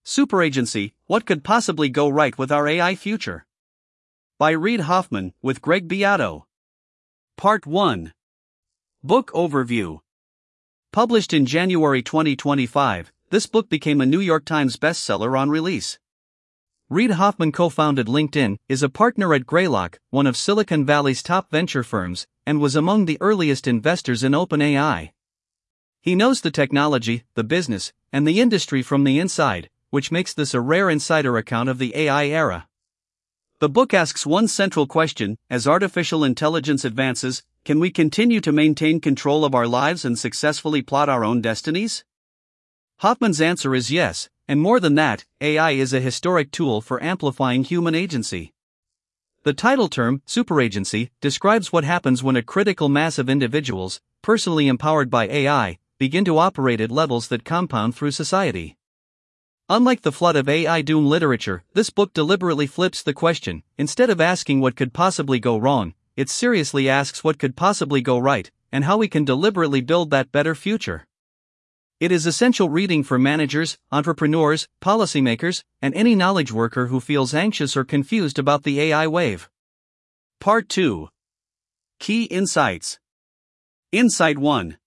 Superagency, What Could Possibly Go Right with Our AI Future? By Reid Hoffman, with Greg Beato. Part 1. Book Overview. Published in January 2025, this book became a New York Times bestseller on release. Reid Hoffman co-founded LinkedIn, is a partner at Greylock, one of Silicon Valley's top venture firms, and was among the earliest investors in OpenAI. He knows the technology, the business, and the industry from the inside, which makes this a rare insider account of the AI era. The book asks one central question: as artificial intelligence advances, can we continue to maintain control of our lives and successfully plot our own destinies? Hoffman's answer is yes, and more than that, AI is a historic tool for amplifying human agency. The title term, superagency, describes what happens when a critical mass of individuals, personally empowered by AI, begin to operate at levels that compound through society. Unlike the flood of AI doom literature, this book deliberately flips the question. Instead of asking what could possibly go wrong, it seriously asks what could possibly go right, and how we can deliberately build that better future. It is essential reading for managers, entrepreneurs, policymakers, and any knowledge worker who feels anxious or confused about the AI wave. Part 2. Key Insights. Insight 1.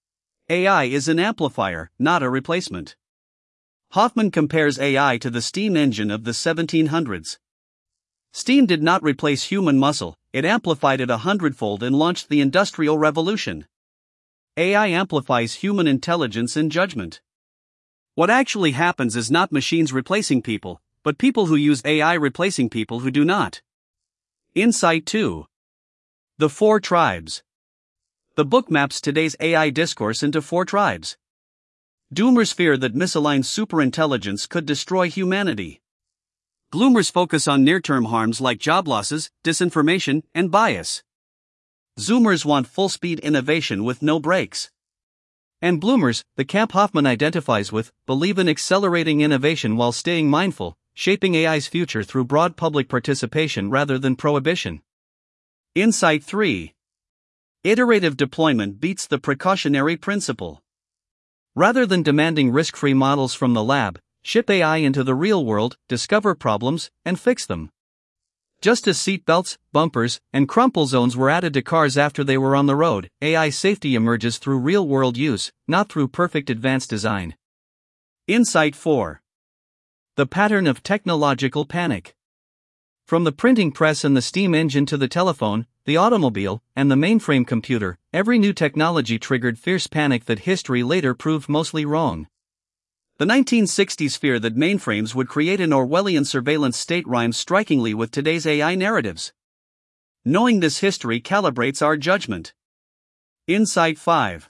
AI is an amplifier, not a replacement. Hoffman compares AI to the steam engine of the 1700s. Steam did not replace human muscle, it amplified it 100-fold and launched the Industrial Revolution. AI amplifies human intelligence and judgment. What actually happens is not machines replacing people, but people who use AI replacing people who do not. Insight 2. The 4 Tribes. The book maps today's AI discourse into 4 tribes. Doomers fear that misaligned superintelligence could destroy humanity. Gloomers focus on near-term harms like job losses, disinformation, and bias. Zoomers want full-speed innovation with no brakes. And Bloomers, the camp Hoffman identifies with, believe in accelerating innovation while staying mindful, shaping AI's future through broad public participation rather than prohibition. Insight 3. Iterative deployment beats the precautionary principle. Rather than demanding risk-free models from the lab, ship AI into the real world, discover problems, and fix them. Just as seatbelts, bumpers, and crumple zones were added to cars after they were on the road, AI safety emerges through real-world use, not through perfect advanced design. Insight 4. The pattern of technological panic. From the printing press and the steam engine to the telephone, the automobile, and the mainframe computer, every new technology triggered fierce panic that history later proved mostly wrong. The 1960s fear that mainframes would create an Orwellian surveillance state rhymes strikingly with today's AI narratives. Knowing this history calibrates our judgment. Insight 5.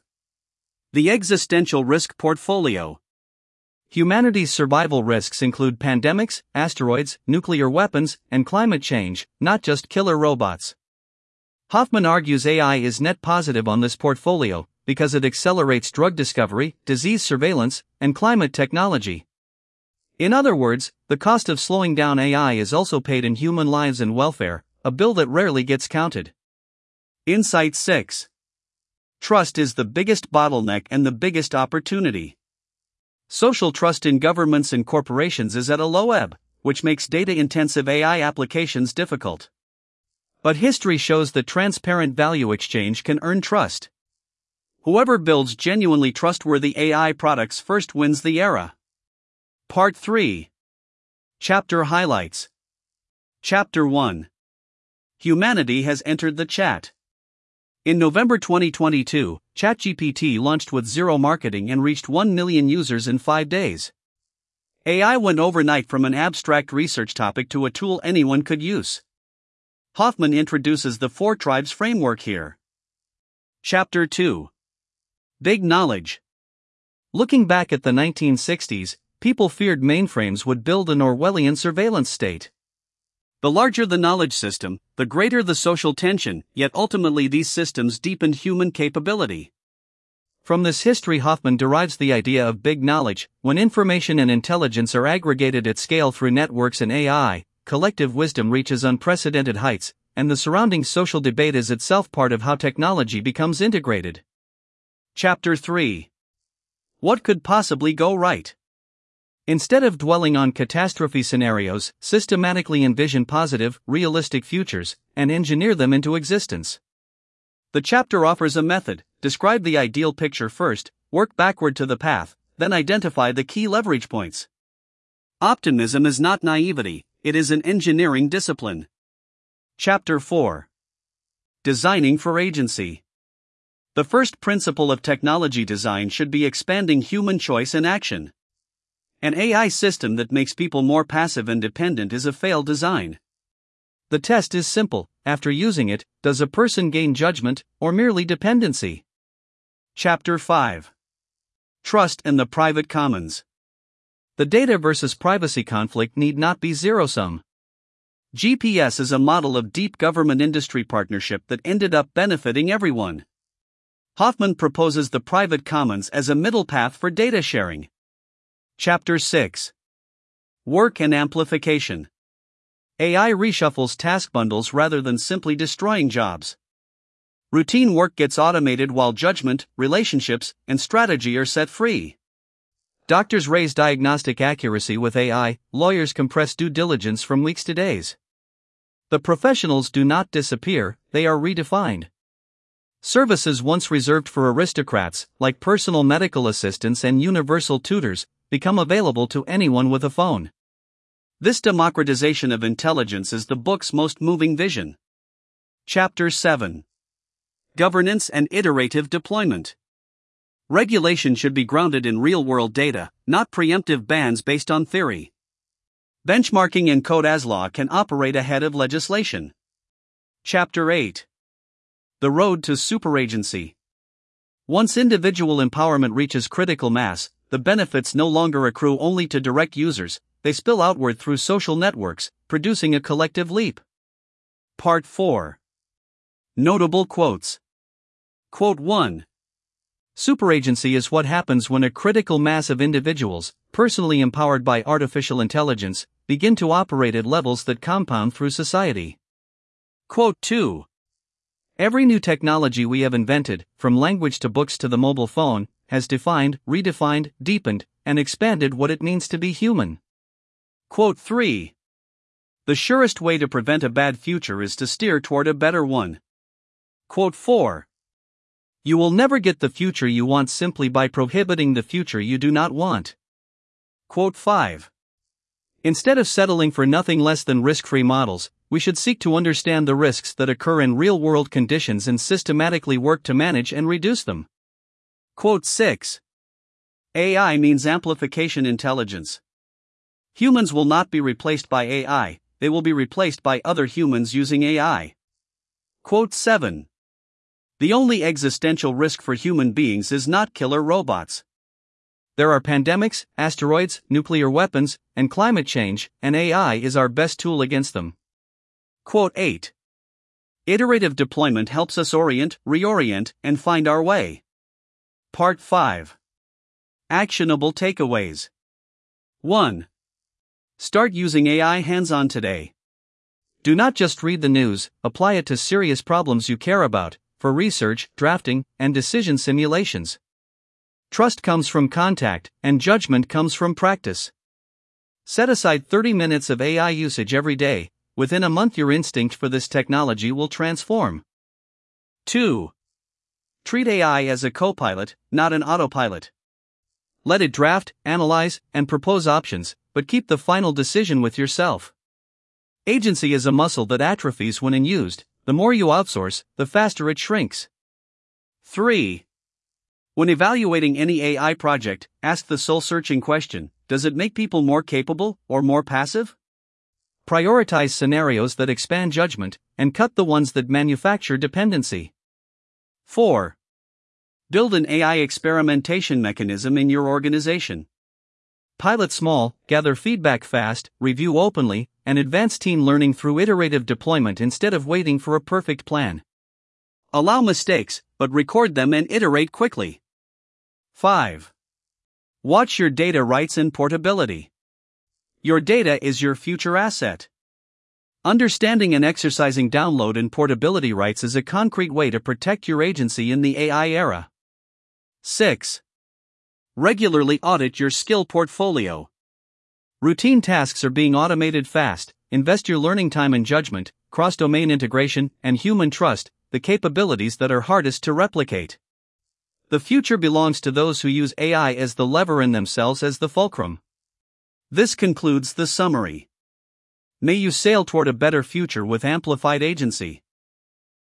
The existential risk portfolio. Humanity's survival risks include pandemics, asteroids, nuclear weapons, and climate change, not just killer robots. Hoffman argues AI is net positive on this portfolio, because it accelerates drug discovery, disease surveillance, and climate technology. In other words, the cost of slowing down AI is also paid in human lives and welfare, a bill that rarely gets counted. Insight 6. Trust is the biggest bottleneck and the biggest opportunity. Social trust in governments and corporations is at a low ebb, which makes data-intensive AI applications difficult. But history shows that transparent value exchange can earn trust. Whoever builds genuinely trustworthy AI products first wins the era. Part 3. Chapter Highlights. Chapter 1. Humanity has entered the chat. In November 2022, ChatGPT launched with zero marketing and reached 1 million users in 5 days. AI went overnight from an abstract research topic to a tool anyone could use. Hoffman introduces the 4 Tribes framework here. Chapter 2. Big Knowledge. Looking back at the 1960s, people feared mainframes would build an Orwellian surveillance state. The larger the knowledge system, the greater the social tension, yet ultimately these systems deepened human capability. From this history, Hoffman derives the idea of big knowledge. When information and intelligence are aggregated at scale through networks and AI, collective wisdom reaches unprecedented heights, and the surrounding social debate is itself part of how technology becomes integrated. Chapter 3. What could possibly go right? Instead of dwelling on catastrophe scenarios, systematically envision positive, realistic futures, and engineer them into existence. The chapter offers a method: describe the ideal picture first, work backward to the path, then identify the key leverage points. Optimism is not naivety, it is an engineering discipline. Chapter 4. Designing for Agency. The first principle of technology design should be expanding human choice and action. An AI system that makes people more passive and dependent is a failed design. The test is simple: after using it, does a person gain judgment, or merely dependency? Chapter 5. Trust and the Private Commons. The data versus privacy conflict need not be zero-sum. GPS is a model of deep government-industry partnership that ended up benefiting everyone. Hoffman proposes the private commons as a middle path for data sharing. Chapter 6. Work and Amplification. AI reshuffles task bundles rather than simply destroying jobs. Routine work gets automated while judgment, relationships, and strategy are set free. Doctors raise diagnostic accuracy with AI, lawyers compress due diligence from weeks to days. The professionals do not disappear, they are redefined. Services once reserved for aristocrats, like personal medical assistants and universal tutors, become available to anyone with a phone. This democratization of intelligence is the book's most moving vision. Chapter 7. Governance and Iterative Deployment. Regulation should be grounded in real-world data, not preemptive bans based on theory. Benchmarking and code as law can operate ahead of legislation. Chapter 8. The Road to Superagency. Once individual empowerment reaches critical mass, the benefits no longer accrue only to direct users, they spill outward through social networks, producing a collective leap. Part 4. Notable Quotes. Quote 1. Superagency is what happens when a critical mass of individuals, personally empowered by artificial intelligence, begin to operate at levels that compound through society. Quote 2. Every new technology we have invented, from language to books to the mobile phone, has defined, redefined, deepened, and expanded what it means to be human. Quote 3. The surest way to prevent a bad future is to steer toward a better one. Quote 4. You will never get the future you want simply by prohibiting the future you do not want. Quote 5. Instead of settling for nothing less than risk-free models, we should seek to understand the risks that occur in real-world conditions and systematically work to manage and reduce them. Quote 6. AI means amplification intelligence. Humans will not be replaced by AI, they will be replaced by other humans using AI. Quote 7. The only existential risk for human beings is not killer robots. There are pandemics, asteroids, nuclear weapons, and climate change, and AI is our best tool against them. Quote 8. Iterative deployment helps us orient, reorient, and find our way. Part 5. Actionable takeaways. 1. Start using AI hands-on today. Do not just read the news, apply it to serious problems you care about, for research, drafting, and decision simulations. Trust comes from contact, and judgment comes from practice. Set aside 30 minutes of AI usage every day. Within a month, your instinct for this technology will transform. 2. Treat AI as a co-pilot, not an autopilot. Let it draft, analyze, and propose options, but keep the final decision with yourself. Agency is a muscle that atrophies when unused. The more you outsource, the faster it shrinks. 3. When evaluating any AI project, ask the soul-searching question: does it make people more capable or more passive? Prioritize scenarios that expand judgment, and cut the ones that manufacture dependency. 4. Build an AI experimentation mechanism in your organization. Pilot small, gather feedback fast, review openly, and advance team learning through iterative deployment instead of waiting for a perfect plan. Allow mistakes, but record them and iterate quickly. 5. Watch your data rights and portability. Your data is your future asset. Understanding and exercising download and portability rights is a concrete way to protect your agency in the AI era. 6. Regularly audit your skill portfolio. Routine tasks are being automated fast. Invest your learning time and judgment, cross-domain integration, and human trust, the capabilities that are hardest to replicate. The future belongs to those who use AI as the lever and themselves as the fulcrum. This concludes the summary. May you sail toward a better future with amplified agency.